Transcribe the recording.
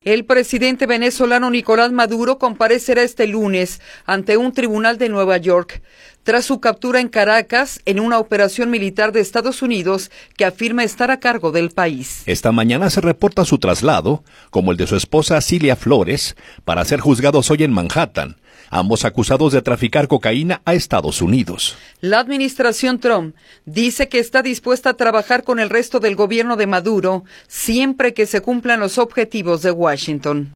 El presidente venezolano Nicolás Maduro comparecerá este lunes ante un tribunal de Nueva York tras su captura en Caracas en una operación militar de Estados Unidos que afirma estar a cargo del país. Esta mañana se reporta su traslado, como el de su esposa Cilia Flores, para ser juzgados hoy en Manhattan, ambos acusados de traficar cocaína a Estados Unidos. La administración Trump dice que está dispuesta a trabajar con el resto del gobierno de Maduro siempre que se cumplan los objetivos de Washington.